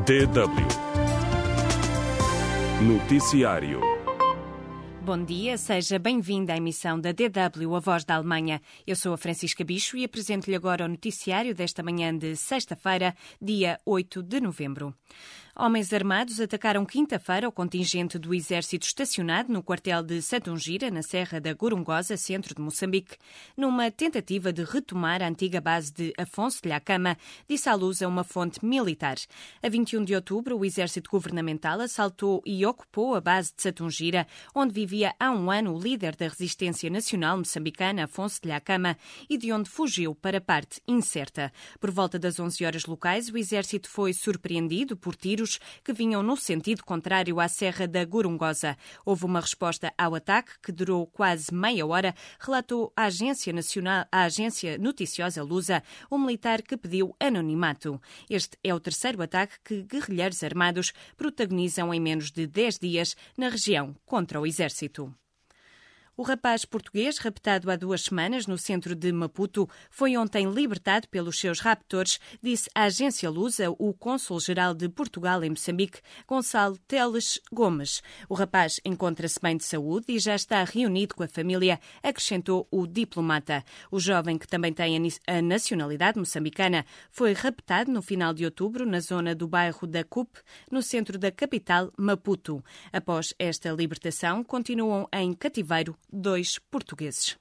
DW Noticiário. Bom dia, seja bem-vindo à emissão da DW, a Voz da Alemanha. Eu sou a Francisca Bicho e apresento-lhe agora o noticiário desta manhã de sexta-feira, dia 8 de novembro. Homens armados atacaram quinta-feira o contingente do exército estacionado no quartel de Satungira, na Serra da Gorongosa, centro de Moçambique, numa tentativa de retomar a antiga base de Afonso de Lhakama, disse à luz a uma fonte militar. A 21 de outubro, o exército governamental assaltou e ocupou a base de Satungira, onde vivia há um ano o líder da resistência nacional moçambicana, Afonso de Lhakama, e de onde fugiu para parte incerta. Por volta das 11 horas locais, o exército foi surpreendido por tiros que vinham no sentido contrário à Serra da Gorongosa. Houve uma resposta ao ataque que durou quase meia hora, relatou a agência noticiosa Lusa, um militar que pediu anonimato. Este é o terceiro ataque que guerrilheiros armados protagonizam em menos de 10 dias na região contra o exército. O rapaz português, raptado há 2 semanas no centro de Maputo, foi ontem libertado pelos seus raptores, disse à agência Lusa o cônsul-geral de Portugal em Moçambique, Gonçalo Teles Gomes. O rapaz encontra-se bem de saúde e já está reunido com a família, acrescentou o diplomata. O jovem, que também tem a nacionalidade moçambicana, foi raptado no final de outubro na zona do bairro da Cupe, no centro da capital, Maputo. Após esta libertação, continuam em cativeiro 2 portugueses.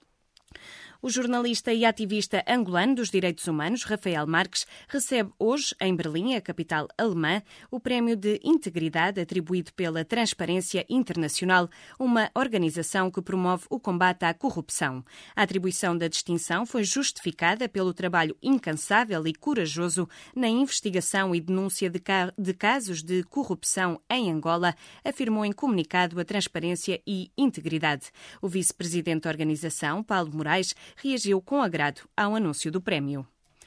O jornalista e ativista angolano dos direitos humanos, Rafael Marques, recebe hoje, em Berlim, a capital alemã, o Prémio de Integridade atribuído pela Transparência Internacional, uma organização que promove o combate à corrupção. A atribuição da distinção foi justificada pelo trabalho incansável e corajoso na investigação e denúncia de casos de corrupção em Angola, afirmou em comunicado a Transparência e Integridade. O vice-presidente da organização, Paulo Moraes, reagiu com agrado ao anúncio do prémio.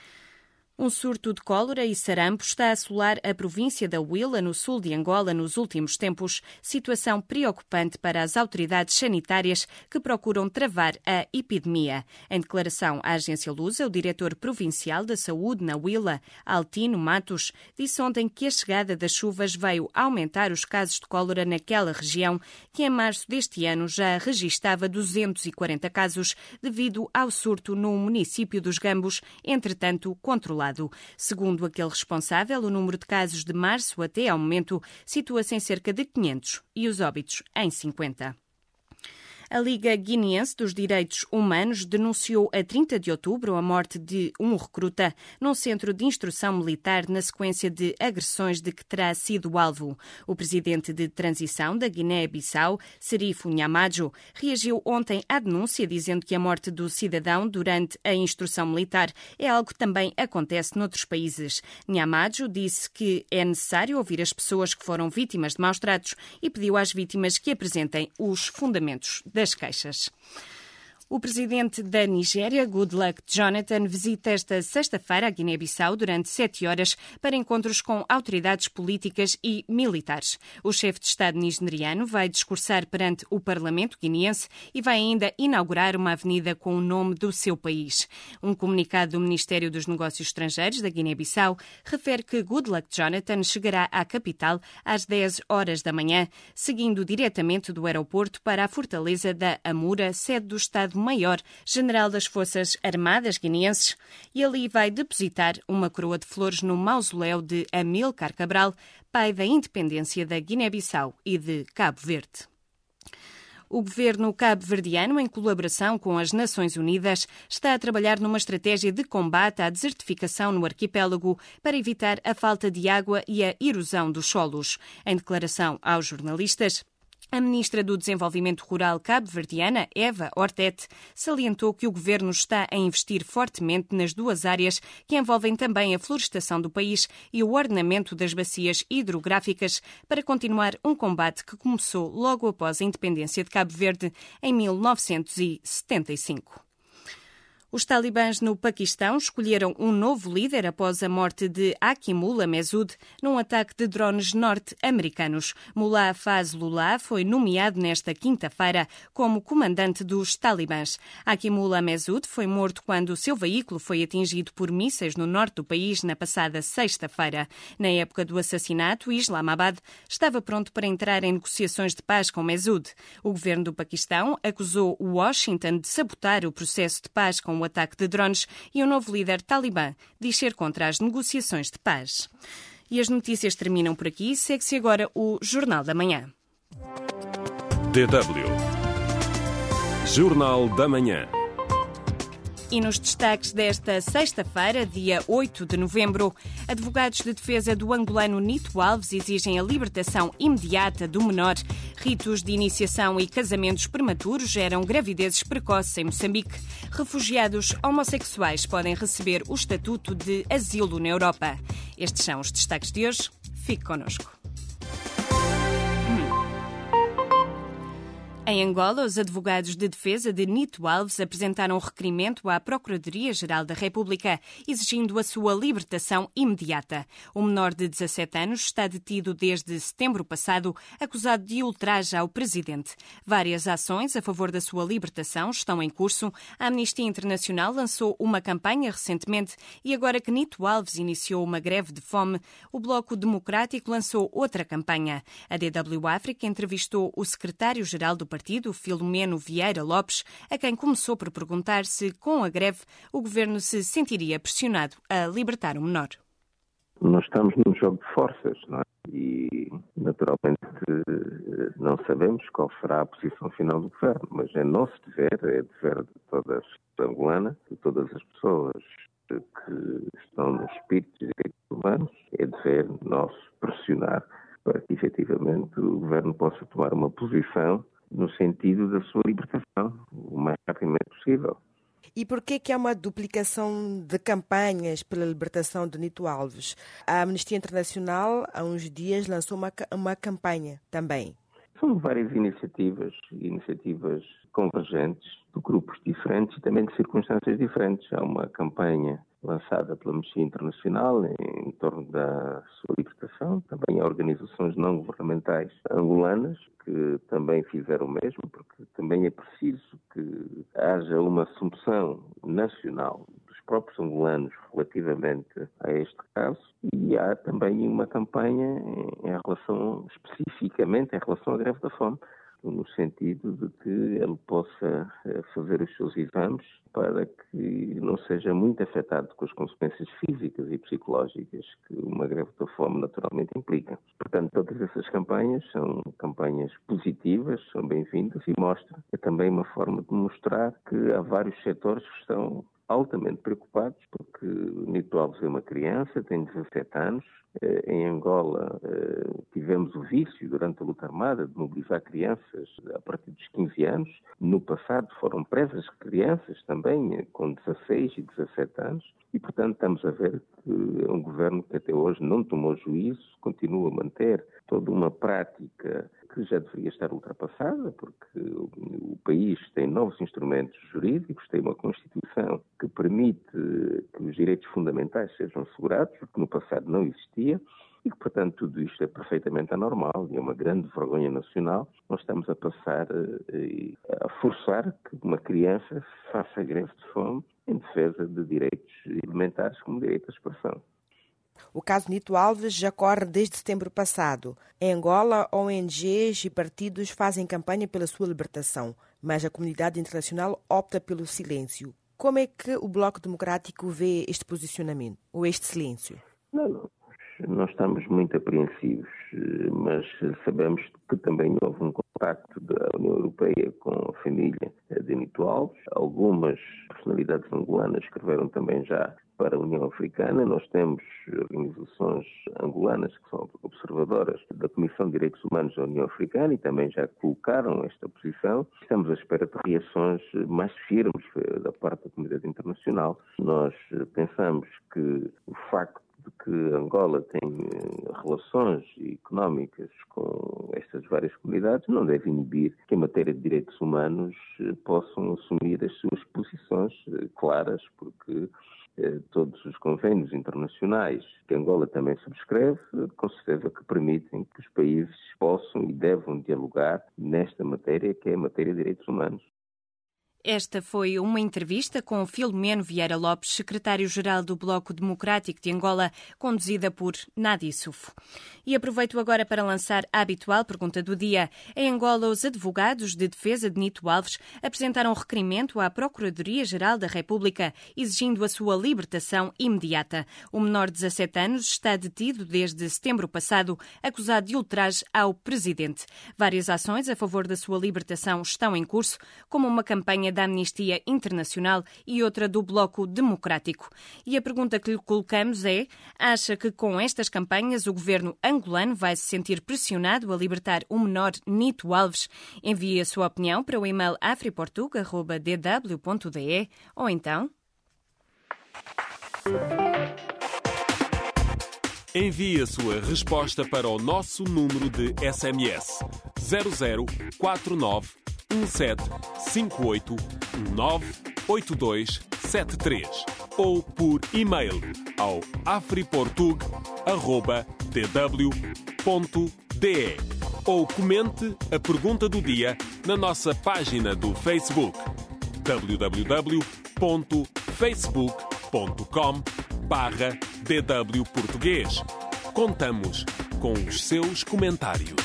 Um surto de cólera e sarampo está a assolar a província da Huila, no sul de Angola, nos últimos tempos, situação preocupante para as autoridades sanitárias que procuram travar a epidemia. Em declaração à agência Lusa, o diretor provincial da saúde na Huila, Altino Matos, disse ontem que a chegada das chuvas veio aumentar os casos de cólera naquela região, que em março deste ano já registava 240 casos devido ao surto no município dos Gambos, entretanto controlado. Segundo aquele responsável, o número de casos de março até ao momento situa-se em cerca de 500 e os óbitos em 50. A Liga Guineense dos Direitos Humanos denunciou a 30 de outubro a morte de um recruta num centro de instrução militar na sequência de agressões de que terá sido alvo. O presidente de transição da Guiné-Bissau, Serifo Nhamajo, reagiu ontem à denúncia dizendo que a morte do cidadão durante a instrução militar é algo que também acontece noutros países. Nhamajo disse que é necessário ouvir as pessoas que foram vítimas de maus-tratos e pediu às vítimas que apresentem os fundamentos das queixas. O presidente da Nigéria, Goodluck Jonathan, visita esta sexta-feira a Guiné-Bissau durante 7 horas para encontros com autoridades políticas e militares. O chefe de Estado nigeriano vai discursar perante o Parlamento guineense e vai ainda inaugurar uma avenida com o nome do seu país. Um comunicado do Ministério dos Negócios Estrangeiros da Guiné-Bissau refere que Goodluck Jonathan chegará à capital às 10 horas da manhã, seguindo diretamente do aeroporto para a fortaleza da Amura, sede do Estado Maior-General das Forças Armadas guineenses, e ali vai depositar uma coroa de flores no mausoléu de Amílcar Cabral, pai da independência da Guiné-Bissau e de Cabo Verde. O governo cabo-verdiano, em colaboração com as Nações Unidas, está a trabalhar numa estratégia de combate à desertificação no arquipélago para evitar a falta de água e a erosão dos solos. Em declaração aos jornalistas, a ministra do Desenvolvimento Rural cabo-verdiana, Eva Ortete, salientou que o governo está a investir fortemente nas 2 áreas que envolvem também a florestação do país e o ordenamento das bacias hidrográficas para continuar um combate que começou logo após a independência de Cabo Verde em 1975. Os talibãs no Paquistão escolheram um novo líder após a morte de Hakimullah Mehsud num ataque de drones norte-americanos. Mullah Fazlullah foi nomeado nesta quinta-feira como comandante dos talibãs. Hakimullah Mehsud foi morto quando o seu veículo foi atingido por mísseis no norte do país na passada sexta-feira. Na época do assassinato, Islamabad estava pronto para entrar em negociações de paz com Mehsud. O governo do Paquistão acusou Washington de sabotar o processo de paz com o ataque de drones e o novo líder talibã diz ser contra as negociações de paz. E as notícias terminam por aqui. Segue-se agora o Jornal da Manhã. DW Jornal da Manhã. E nos destaques desta sexta-feira, dia 8 de novembro, advogados de defesa do angolano Nito Alves exigem a libertação imediata do menor. Ritos de iniciação e casamentos prematuros geram gravidezes precoces em Moçambique. Refugiados homossexuais podem receber o estatuto de asilo na Europa. Estes são os destaques de hoje. Fique connosco. Em Angola, os advogados de defesa de Nito Alves apresentaram um requerimento à Procuradoria-Geral da República, exigindo a sua libertação imediata. O menor de 17 anos está detido desde setembro passado, acusado de ultraje ao presidente. Várias ações a favor da sua libertação estão em curso. A Amnistia Internacional lançou uma campanha recentemente e agora que Nito Alves iniciou uma greve de fome, o Bloco Democrático lançou outra campanha. A DW África entrevistou o secretário-geral do partido, Filomeno Vieira Lopes, a quem começou por perguntar se, com a greve, o governo se sentiria pressionado a libertar o menor. Nós estamos num jogo de forças, não é? E, naturalmente, não sabemos qual será a posição final do governo, mas é nosso dever, é dever de toda a angolana, de todas as pessoas que estão no espírito dos direitos humanos, é dever nosso pressionar para que, efetivamente, o governo possa tomar uma posição no sentido da sua libertação, o mais rapidamente possível. E por que há uma duplicação de campanhas pela libertação de Nito Alves? A Amnistia Internacional, há uns dias, lançou uma campanha também. São várias iniciativas convergentes, de grupos diferentes e também de circunstâncias diferentes. Há uma campanha lançada pela Amnistia Internacional em torno da sua libertação. Também há organizações não governamentais angolanas que também fizeram o mesmo, porque também é preciso que haja uma assunção nacional dos próprios angolanos relativamente a este caso. E há também uma campanha especificamente em relação à greve da fome, no sentido de que ele possa fazer os seus exames para que não seja muito afetado com as consequências físicas e psicológicas que uma greve da fome naturalmente implica. Portanto, todas essas campanhas são campanhas positivas, são bem-vindas e mostram. É também uma forma de mostrar que há vários setores que estão altamente preocupados, porque Nito Alves é uma criança, tem 17 anos. Em Angola tivemos o vício, durante a luta armada, de mobilizar crianças a partir dos 15 anos. No passado foram presas crianças também, com 16 e 17 anos. E, portanto, estamos a ver que é um governo que até hoje não tomou juízo, continua a manter toda uma prática que já deveria estar ultrapassada, porque o país tem novos instrumentos jurídicos, tem uma Constituição que permite que os direitos fundamentais sejam assegurados, o que no passado não existia, e que, portanto, tudo isto é perfeitamente anormal e é uma grande vergonha nacional. Nós estamos a passar a forçar que uma criança faça greve de fome em defesa de direitos elementares como direito à expressão. O caso Nito Alves já corre desde setembro passado. Em Angola, ONGs e partidos fazem campanha pela sua libertação, mas a comunidade internacional opta pelo silêncio. Como é que o Bloco Democrático vê este posicionamento, ou este silêncio? Nós estamos muito apreensivos, mas sabemos que também houve um contacto da União Europeia com a família de Nito Alves. Algumas personalidades angolanas escreveram também já para a União Africana. Nós temos organizações angolanas que são observadoras da Comissão de Direitos Humanos da União Africana e também já colocaram esta posição. Estamos à espera de reações mais firmes da parte da comunidade internacional. Nós pensamos que o facto de que Angola tem relações económicas com estas várias comunidades não deve inibir que, em matéria de direitos humanos, possam assumir as suas posições claras, porque todos os convênios internacionais que Angola também subscreve, com certeza que permitem que os países possam e devam dialogar nesta matéria, que é a matéria de direitos humanos. Esta foi uma entrevista com Filomeno Vieira Lopes, secretário-geral do Bloco Democrático de Angola, conduzida por Nadi Sufo. E aproveito agora para lançar a habitual pergunta do dia. Em Angola, os advogados de defesa de Nito Alves apresentaram requerimento à Procuradoria-Geral da República, exigindo a sua libertação imediata. O menor de 17 anos está detido desde setembro passado, acusado de ultraje ao presidente. Várias ações a favor da sua libertação estão em curso, como uma campanha da Amnistia Internacional e outra do Bloco Democrático. E a pergunta que lhe colocamos é: acha que com estas campanhas o governo angolano vai se sentir pressionado a libertar o menor Nito Alves? Envie a sua opinião para o e-mail afriportug@dw.de ou então... Envie a sua resposta para o nosso número de SMS 0049 1758 198273 ou por e-mail ao afriportug@dw.de ou comente a pergunta do dia na nossa página do Facebook www.facebook.com/DW Português. Contamos com os seus comentários.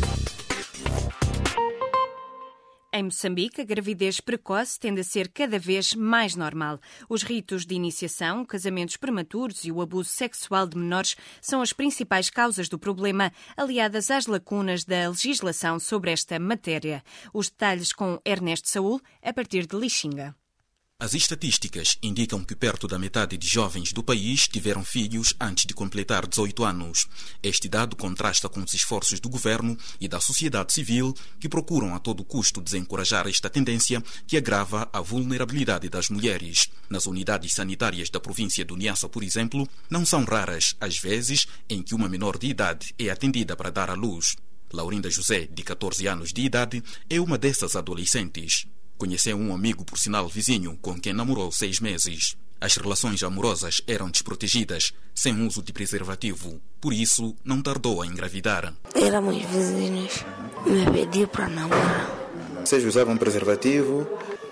Em Moçambique, a gravidez precoce tende a ser cada vez mais normal. Os ritos de iniciação, casamentos prematuros e o abuso sexual de menores são as principais causas do problema, aliadas às lacunas da legislação sobre esta matéria. Os detalhes com Ernesto Saúl, a partir de Lixinga. As estatísticas indicam que perto da metade de jovens do país tiveram filhos antes de completar 18 anos. Este dado contrasta com os esforços do governo e da sociedade civil que procuram a todo custo desencorajar esta tendência que agrava a vulnerabilidade das mulheres. Nas unidades sanitárias da província do Niassa, por exemplo, não são raras as vezes em que uma menor de idade é atendida para dar à luz. Laurinda José, de 14 anos de idade, é uma dessas adolescentes. Conheceu um amigo, por sinal vizinho, com quem namorou 6 meses. As relações amorosas eram desprotegidas, sem uso de preservativo. Por isso, não tardou a engravidar. Éramos vizinhos. Me pediu para namorar. Vocês usavam preservativo?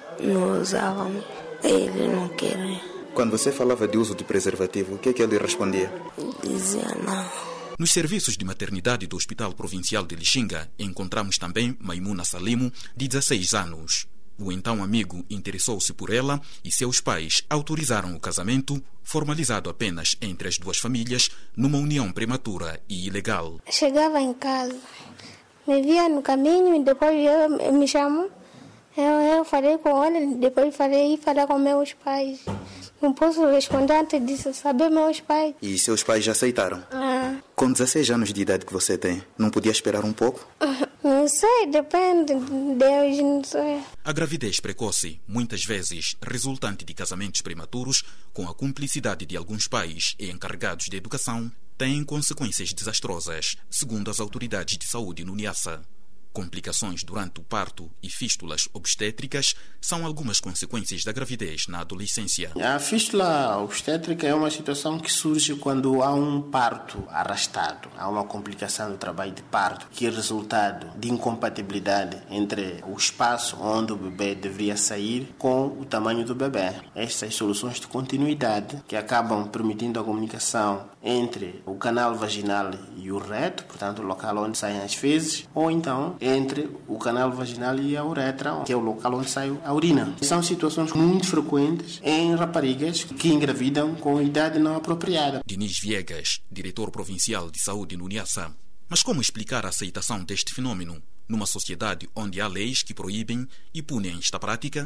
Não usávamos. Ele não queria. Quando você falava de uso de preservativo, o que é que ele respondia? Dizia não. Nos serviços de maternidade do Hospital Provincial de Lixinga, encontramos também Maimuna Salimo, de 16 anos. O então amigo interessou-se por ela e seus pais autorizaram o casamento, formalizado apenas entre as duas famílias, numa união prematura e ilegal. Chegava em casa, me via no caminho e depois eu me chamou. Eu falei com ele, depois falei com meus pais. Não posso responder antes de saber meus pais. E seus pais já aceitaram? Com 16 anos de idade que você tem, não podia esperar um pouco? Não sei, depende de Deus, não sei. A gravidez precoce, muitas vezes resultante de casamentos prematuros, com a cumplicidade de alguns pais e encarregados de educação, tem consequências desastrosas, segundo as autoridades de saúde no Niassa. Complicações durante o parto e fístulas obstétricas são algumas consequências da gravidez na adolescência. A fístula obstétrica é uma situação que surge quando há um parto arrastado. Há uma complicação do trabalho de parto, que é resultado de incompatibilidade entre o espaço onde o bebê deveria sair com o tamanho do bebê. Estas soluções de continuidade que acabam permitindo a comunicação entre o canal vaginal e o reto, portanto o local onde saem as fezes, ou então entre o canal vaginal e a uretra, que é o local onde sai a urina. São situações muito frequentes em raparigas que engravidam com idade não apropriada. Diniz Viegas, diretor provincial de saúde no Niassa. Mas como explicar a aceitação deste fenômeno numa sociedade onde há leis que proíbem e punem esta prática?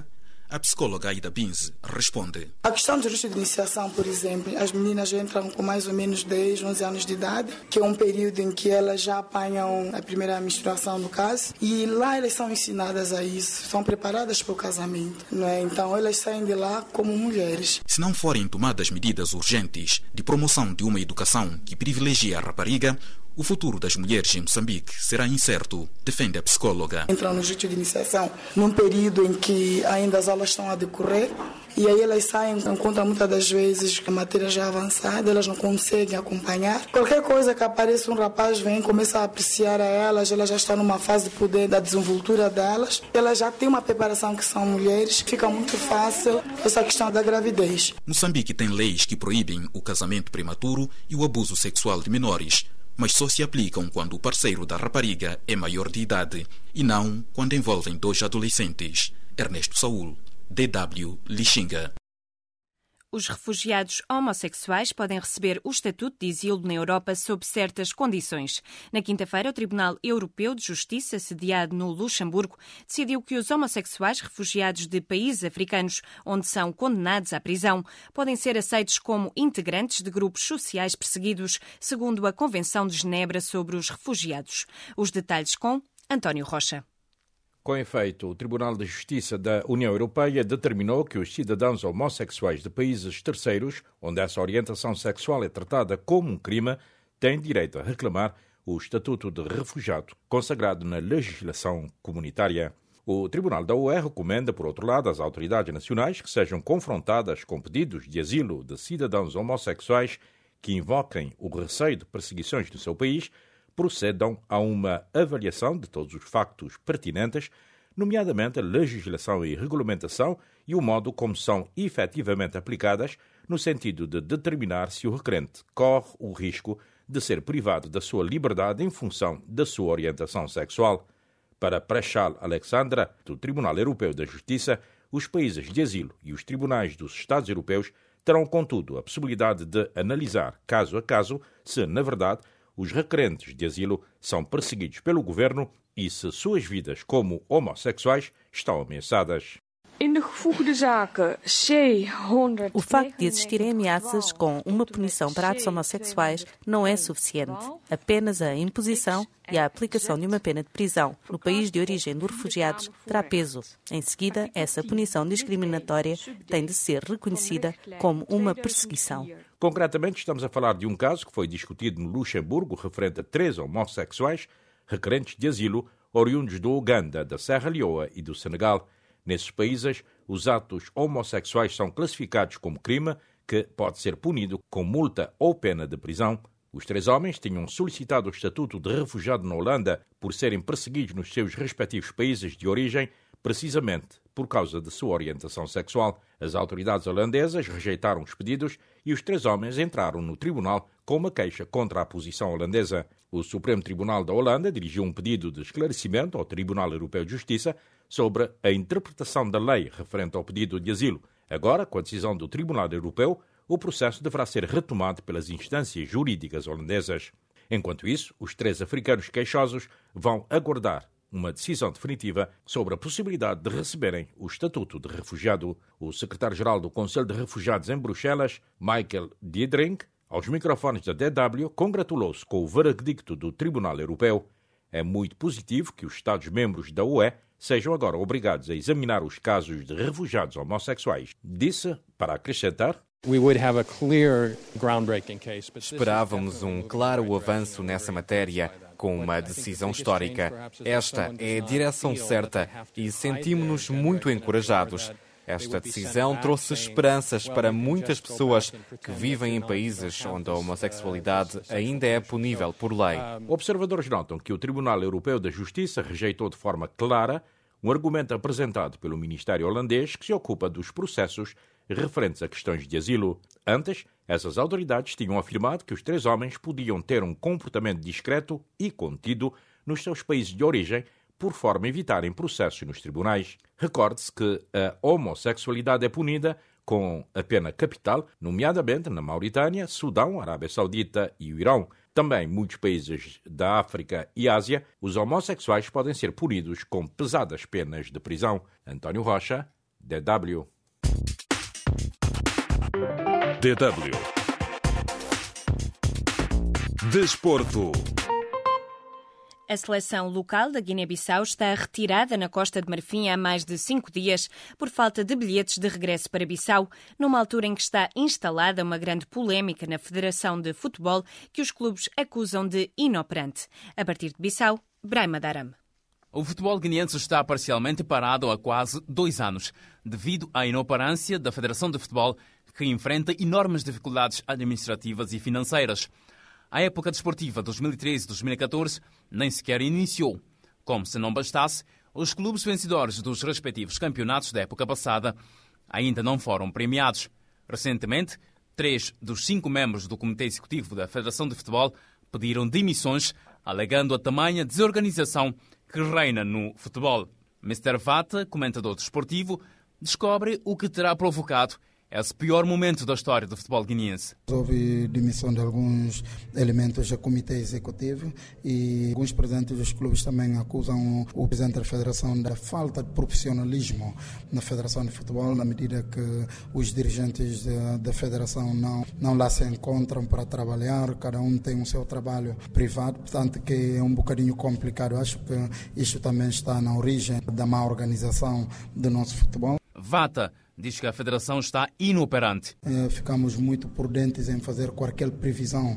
A psicóloga Aida Binze responde. A questão do registro de iniciação, por exemplo, as meninas entram com mais ou menos 10, 11 anos de idade, que é um período em que elas já apanham a primeira menstruação no caso, e lá elas são ensinadas a isso, são preparadas para o casamento, não é? Então elas saem de lá como mulheres. Se não forem tomadas medidas urgentes de promoção de uma educação que privilegie a rapariga, o futuro das mulheres em Moçambique será incerto, defende a psicóloga. Entram no registro de iniciação num período em que ainda as aulas estão a decorrer e aí elas saem, encontram muitas das vezes a matéria já avançada, elas não conseguem acompanhar. Qualquer coisa que apareça, um rapaz vem, começa a apreciar a elas já estão numa fase de poder da desenvoltura delas, elas já têm uma preparação que são mulheres, fica muito fácil essa questão da gravidez. Moçambique tem leis que proíbem o casamento prematuro e o abuso sexual de menores, mas só se aplicam quando o parceiro da rapariga é maior de idade e não quando envolvem 2 adolescentes. Ernesto Saúl, DW, Lixinga. Os refugiados homossexuais podem receber o estatuto de asilo na Europa sob certas condições. Na quinta-feira, o Tribunal Europeu de Justiça, sediado no Luxemburgo, decidiu que os homossexuais refugiados de países africanos onde são condenados à prisão podem ser aceitos como integrantes de grupos sociais perseguidos, segundo a Convenção de Genebra sobre os Refugiados. Os detalhes com António Rocha. Com efeito, o Tribunal de Justiça da União Europeia determinou que os cidadãos homossexuais de países terceiros, onde essa orientação sexual é tratada como um crime, têm direito a reclamar o Estatuto de Refugiado, consagrado na legislação comunitária. O Tribunal da UE recomenda, por outro lado, às autoridades nacionais que sejam confrontadas com pedidos de asilo de cidadãos homossexuais que invoquem o receio de perseguições no seu país, procedam a uma avaliação de todos os factos pertinentes, nomeadamente a legislação e regulamentação e o modo como são efetivamente aplicadas, no sentido de determinar se o requerente corre o risco de ser privado da sua liberdade em função da sua orientação sexual. Para Prachal Alexandra, do Tribunal Europeu da Justiça, os países de asilo e os tribunais dos Estados europeus terão, contudo, a possibilidade de analisar, caso a caso, se, na verdade, os requerentes de asilo são perseguidos pelo governo e se suas vidas como homossexuais estão ameaçadas. O facto de existirem ameaças com uma punição para atos homossexuais não é suficiente. Apenas a imposição e a aplicação de uma pena de prisão no país de origem dos refugiados terá peso. Em seguida, essa punição discriminatória tem de ser reconhecida como uma perseguição. Concretamente, estamos a falar de um caso que foi discutido no Luxemburgo referente a 3 homossexuais requerentes de asilo oriundos do Uganda, da Serra Leoa e do Senegal. Nesses países, os atos homossexuais são classificados como crime que pode ser punido com multa ou pena de prisão. Os 3 homens tinham solicitado o estatuto de refugiado na Holanda por serem perseguidos nos seus respectivos países de origem, precisamente por causa de sua orientação sexual. As autoridades holandesas rejeitaram os pedidos e os 3 homens entraram no tribunal com uma queixa contra a posição holandesa. O Supremo Tribunal da Holanda dirigiu um pedido de esclarecimento ao Tribunal Europeu de Justiça sobre a interpretação da lei referente ao pedido de asilo. Agora, com a decisão do Tribunal Europeu, o processo deverá ser retomado pelas instâncias jurídicas holandesas. Enquanto isso, os 3 africanos queixosos vão aguardar uma decisão definitiva sobre a possibilidade de receberem o estatuto de refugiado. O secretário-geral do Conselho de Refugiados em Bruxelas, Michael Diedrink, aos microfones da DW, congratulou-se com o veredicto do Tribunal Europeu. É muito positivo que os Estados-membros da UE sejam agora obrigados a examinar os casos de refugiados homossexuais. Disse, para acrescentar, esperávamos um claro avanço nessa matéria, com uma decisão histórica. Esta é a direção certa e sentimos-nos muito encorajados. Esta decisão trouxe esperanças para muitas pessoas que vivem em países onde a homossexualidade ainda é punível por lei. Observadores notam que o Tribunal Europeu da Justiça rejeitou de forma clara um argumento apresentado pelo Ministério holandês que se ocupa dos processos referentes a questões de asilo. Antes, essas autoridades tinham afirmado que os 3 homens podiam ter um comportamento discreto e contido nos seus países de origem, por forma a evitarem processos nos tribunais. Recorde-se que a homossexualidade é punida com a pena capital, nomeadamente na Mauritânia, Sudão, Arábia Saudita e o Irão. Também em muitos países da África e Ásia, os homossexuais podem ser punidos com pesadas penas de prisão. António Rocha, DW. DW. Desporto. A seleção local da Guiné-Bissau está retirada na Costa de Marfim há mais de 5 dias por falta de bilhetes de regresso para Bissau, numa altura em que está instalada uma grande polémica na Federação de Futebol que os clubes acusam de inoperante. A partir de Bissau, Brahma Daram. O futebol guineense está parcialmente parado há quase 2 anos, devido à inoperância da Federação de Futebol, que enfrenta enormes dificuldades administrativas e financeiras. A época desportiva 2013-2014 nem sequer iniciou. Como se não bastasse, os clubes vencedores dos respectivos campeonatos da época passada ainda não foram premiados. Recentemente, 3 dos 5 membros do Comitê Executivo da Federação de Futebol pediram demissões, alegando a tamanha desorganização que reina no futebol. Mr. Vata, comentador desportivo, descobre o que terá provocado esse pior momento da história do futebol guineense. Houve demissão de alguns elementos do Comitê Executivo e alguns presidentes dos clubes também acusam o presidente da Federação da falta de profissionalismo na Federação de Futebol, na medida que os dirigentes da Federação não lá se encontram para trabalhar, cada um tem o seu trabalho privado, portanto que é um bocadinho complicado. Acho que isto também está na origem da má organização do nosso futebol. Vata diz que a Federação está inoperante. Ficamos muito prudentes em fazer qualquer previsão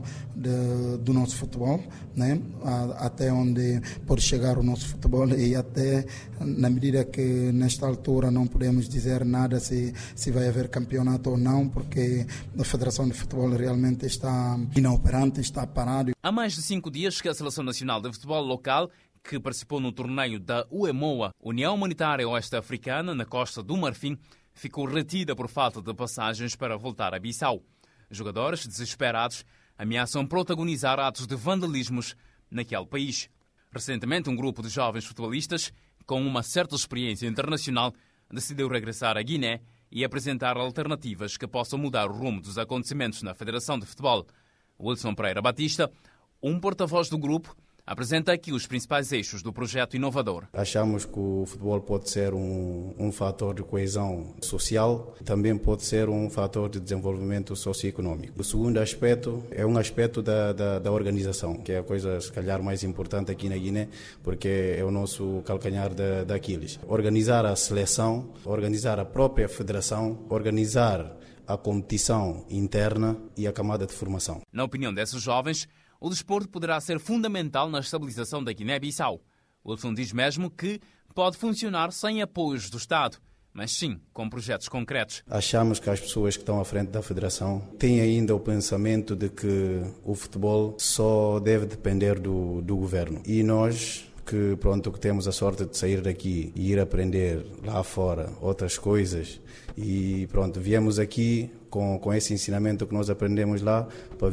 do nosso futebol, né? Até onde pode chegar o nosso futebol e até na medida que nesta altura não podemos dizer nada se vai haver campeonato ou não, porque a Federação de Futebol realmente está inoperante, está parada. Há mais de 5 dias que a Seleção Nacional de Futebol local, que participou no torneio da UEMOA, União Humanitária Oeste-Africana, na Costa do Marfim, ficou retida por falta de passagens para voltar a Bissau. Jogadores desesperados ameaçam protagonizar atos de vandalismos naquele país. Recentemente, um grupo de jovens futebolistas, com uma certa experiência internacional, decidiu regressar à Guiné e apresentar alternativas que possam mudar o rumo dos acontecimentos na Federação de Futebol. Wilson Pereira Batista, um porta-voz do grupo, apresenta aqui os principais eixos do projeto inovador. Achamos que o futebol pode ser um fator de coesão social, também pode ser um fator de desenvolvimento socioeconômico. O segundo aspecto é um aspecto da organização, que é a coisa, se calhar, mais importante aqui na Guiné, porque é o nosso calcanhar de Aquiles. Organizar a seleção, organizar a própria federação, organizar a competição interna e a camada de formação. Na opinião desses jovens, o desporto poderá ser fundamental na estabilização da Guiné-Bissau. Wilson diz mesmo que pode funcionar sem apoios do Estado, mas sim com projetos concretos. Achamos que as pessoas que estão à frente da Federação têm ainda o pensamento de que o futebol só deve depender do governo. E nós, que temos a sorte de sair daqui e ir aprender lá fora outras coisas, e viemos aqui com esse ensinamento que nós aprendemos lá para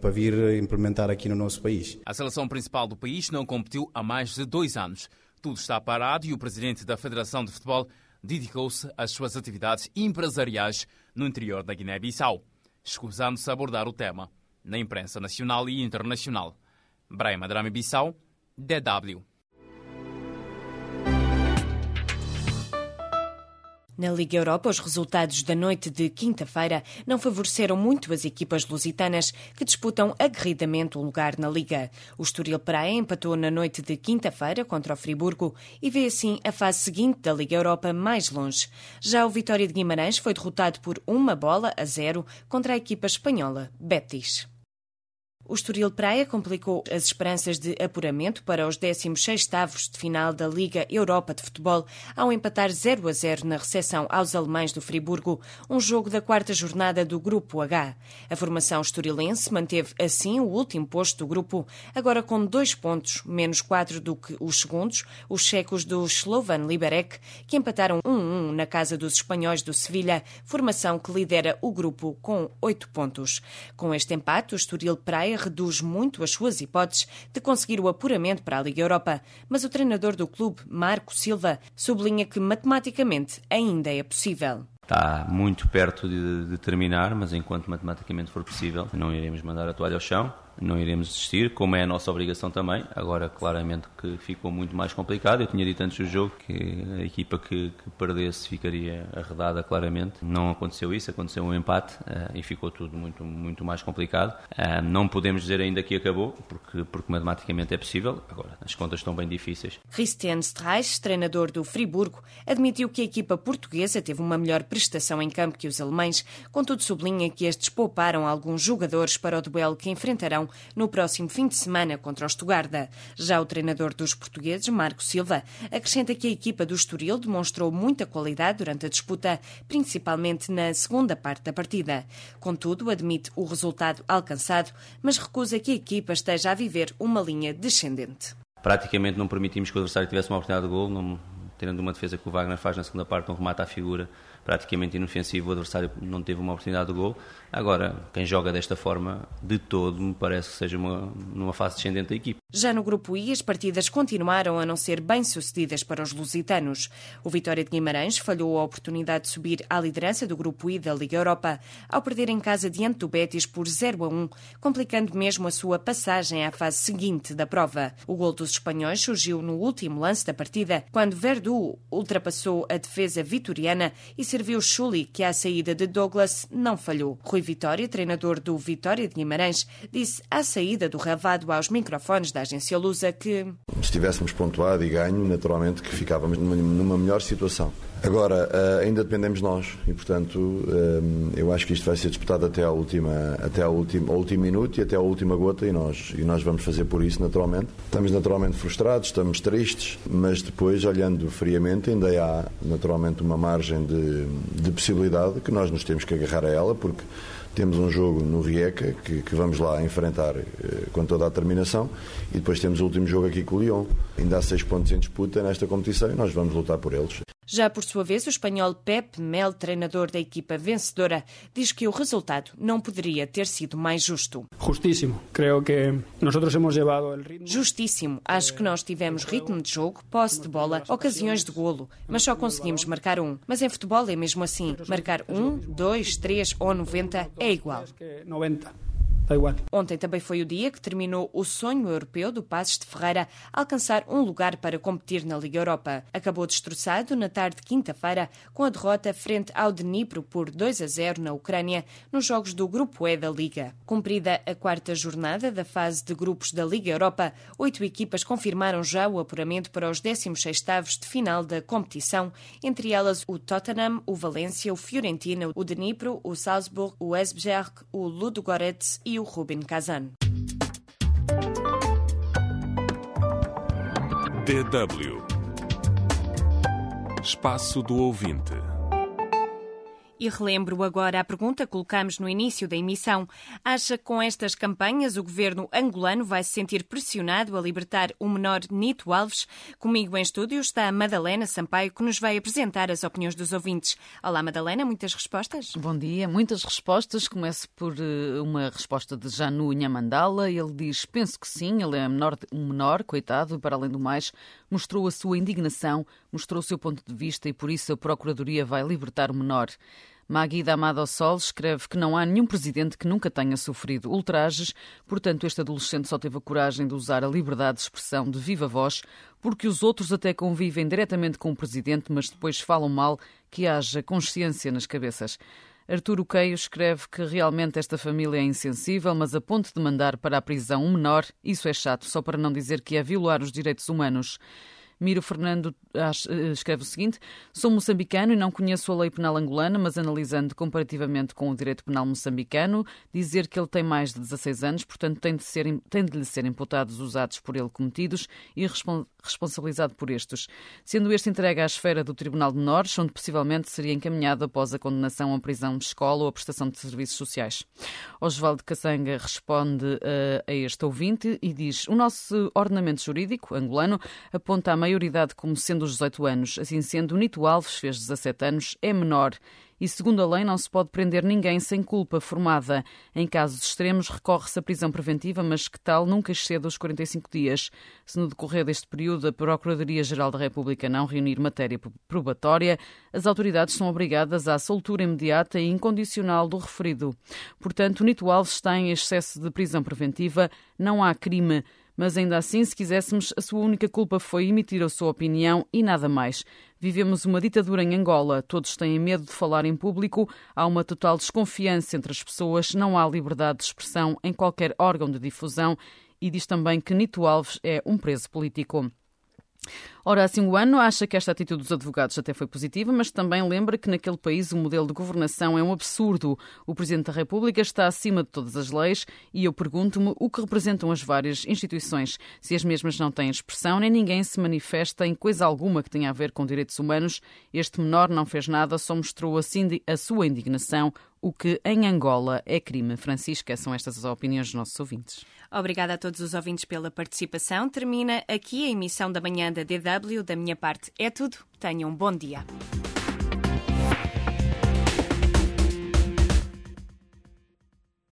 vir implementar aqui no nosso país. A seleção principal do país não competiu há mais de 2 anos. Tudo está parado e o presidente da Federação de Futebol dedicou-se às suas atividades empresariais no interior da Guiné-Bissau, escusando-se a abordar o tema na imprensa nacional e internacional. Brahma Daram, Bissau, DW. Na Liga Europa, os resultados da noite de quinta-feira não favoreceram muito as equipas lusitanas que disputam aguerridamente o lugar na Liga. O Estoril Praia empatou na noite de quinta-feira contra o Friburgo e vê assim a fase seguinte da Liga Europa mais longe. Já o Vitória de Guimarães foi derrotado por 1-0 contra a equipa espanhola Betis. O Estoril Praia complicou as esperanças de apuramento para os 16avos de final da Liga Europa de Futebol ao empatar 0-0 na recepção aos alemães do Friburgo, um jogo da 4ª jornada do Grupo H. A formação estorilense manteve assim o último posto do grupo, agora com 2 pontos, menos 4 do que os segundos, os checos do Slovan Liberec, que empataram 1-1 na casa dos espanhóis do Sevilha, formação que lidera o grupo com 8 pontos. Com este empate, o Estoril Praia reduz muito as suas hipóteses de conseguir o apuramento para a Liga Europa, mas o treinador do clube, Marco Silva, sublinha que matematicamente ainda é possível. Está muito perto de terminar, mas enquanto matematicamente for possível, não iremos mandar a toalha ao chão. não iremos desistir, como é a nossa obrigação também. Agora, claramente que ficou muito mais complicado. Eu tinha dito antes do jogo que a equipa que perdesse ficaria arredada claramente. Não aconteceu isso, aconteceu um empate e ficou tudo muito mais complicado. Não podemos dizer ainda que acabou, porque matematicamente é possível. Agora, as contas estão bem difíceis. Christian Streich, treinador do Friburgo, admitiu que a equipa portuguesa teve uma melhor prestação em campo que os alemães, contudo sublinha que estes pouparam alguns jogadores para o duelo que enfrentarão no próximo fim de semana contra o Stuttgart. Já o treinador dos portugueses, Marco Silva, acrescenta que a equipa do Estoril demonstrou muita qualidade durante a disputa, principalmente na segunda parte da partida. Contudo, admite o resultado alcançado, mas recusa que a equipa esteja a viver uma linha descendente. Praticamente não permitimos que o adversário tivesse uma oportunidade de golo, tendo uma defesa que o Wagner faz na segunda parte, um remate à figura praticamente inofensivo, o adversário não teve uma oportunidade de golo. Agora, quem joga desta forma, de todo, me parece que seja numa fase descendente da equipe. Já no grupo I, as partidas continuaram a não ser bem-sucedidas para os lusitanos. O Vitória de Guimarães falhou a oportunidade de subir à liderança do grupo I da Liga Europa, ao perder em casa diante do Betis por 0-1, complicando mesmo a sua passagem à fase seguinte da prova. O gol dos espanhóis surgiu no último lance da partida, quando Verdú ultrapassou a defesa vitoriana e serviu Schulli, que à saída de Douglas não falhou. Rui Vitória, treinador do Vitória de Guimarães, disse à saída do relvado aos microfones da agência Lusa que se tivéssemos pontuado e ganho, naturalmente que ficávamos numa melhor situação. Agora, ainda dependemos de nós e, portanto, eu acho que isto vai ser disputado até ao último minuto e até à última gota e nós vamos fazer por isso, naturalmente. Estamos naturalmente frustrados, estamos tristes, mas depois, olhando friamente, ainda há naturalmente uma margem de possibilidade que nós nos temos que agarrar a ela, porque temos um jogo no Rijeka que vamos lá enfrentar com toda a determinação e depois temos o último jogo aqui com o Lyon. Ainda há 6 pontos em disputa nesta competição e nós vamos lutar por eles. Já por sua vez, o espanhol Pep Mel, treinador da equipa vencedora, diz que o resultado não poderia ter sido mais justo. Justíssimo. Creo que nosotros hemos llevado el ritmo. Justíssimo. Acho que nós tivemos ritmo de jogo, posse de bola, ocasiões de golo, mas só conseguimos marcar um. Mas em futebol é mesmo assim. Marcar 1, 2, 3 ou 90 é igual. 90. Ontem também foi o dia que terminou o sonho europeu do Passos de Ferreira alcançar um lugar para competir na Liga Europa. Acabou destroçado na tarde de quinta-feira com a derrota frente ao Dnipro por 2-0 na Ucrânia nos jogos do Grupo E da Liga. Cumprida a 4ª jornada da fase de grupos da Liga Europa, 8 equipas confirmaram já o apuramento para os 16avos de final da competição, entre elas o Tottenham, o Valência, o Fiorentina, o Dnipro, o Salzburg, o Esbjerg, o Ludogorets e o Rubin Kazan. DW Espaço do Ouvinte. E relembro agora a pergunta que colocamos no início da emissão. Acha que com estas campanhas o governo angolano vai se sentir pressionado a libertar o menor Nito Alves? Comigo em estúdio está a Madalena Sampaio, que nos vai apresentar as opiniões dos ouvintes. Olá, Madalena, muitas respostas? Bom dia, muitas respostas. Começo por uma resposta de Janu Nhamandala. Ele diz, penso que sim, ele é um menor, coitado, e para além do mais, mostrou a sua indignação, mostrou o seu ponto de vista e por isso a Procuradoria vai libertar o menor. Magui Damado Sol escreve que não há nenhum presidente que nunca tenha sofrido ultrajes, portanto este adolescente só teve a coragem de usar a liberdade de expressão de viva voz, porque os outros até convivem diretamente com o presidente, mas depois falam mal, que haja consciência nas cabeças. Arturo Queio escreve que realmente esta família é insensível, mas a ponto de mandar para a prisão um menor, isso é chato, só para não dizer que é violar os direitos humanos. Miro Fernando escreve o seguinte: sou moçambicano e não conheço a lei penal angolana, mas analisando comparativamente com o direito penal moçambicano, dizer que ele tem mais de 16 anos, portanto tem de lhe ser imputados os atos por ele cometidos e responsabilizado por estes, sendo este entregue à esfera do Tribunal de Menores, onde possivelmente seria encaminhado após a condenação à prisão de escola ou à prestação de serviços sociais. Osvaldo Caçanga responde a este ouvinte e diz: o nosso ordenamento jurídico angolano aponta a maioridade como sendo os 18 anos. Assim sendo, Nito Alves fez 17 anos, é menor e, segundo a lei, não se pode prender ninguém sem culpa formada. Em casos extremos, recorre-se à prisão preventiva, mas que tal nunca excede os 45 dias. Se no decorrer deste período a Procuradoria-Geral da República não reunir matéria probatória, as autoridades são obrigadas à soltura imediata e incondicional do referido. Portanto, Nito Alves está em excesso de prisão preventiva, não há crime. Mas ainda assim, se quiséssemos, a sua única culpa foi emitir a sua opinião e nada mais. Vivemos uma ditadura em Angola, todos têm medo de falar em público, há uma total desconfiança entre as pessoas, não há liberdade de expressão em qualquer órgão de difusão e diz também que Nito Alves é um preso político. Ora, assim o ano acha que esta atitude dos advogados até foi positiva, mas também lembra que naquele país o modelo de governação é um absurdo. O Presidente da República está acima de todas as leis e eu pergunto-me o que representam as várias instituições. Se as mesmas não têm expressão, nem ninguém se manifesta em coisa alguma que tenha a ver com direitos humanos, este menor não fez nada, só mostrou assim a sua indignação, o que em Angola é crime. Francisca, são estas as opiniões dos nossos ouvintes. Obrigada a todos os ouvintes pela participação. Termina aqui a emissão da manhã da DW. Da minha parte é tudo. Tenham um bom dia.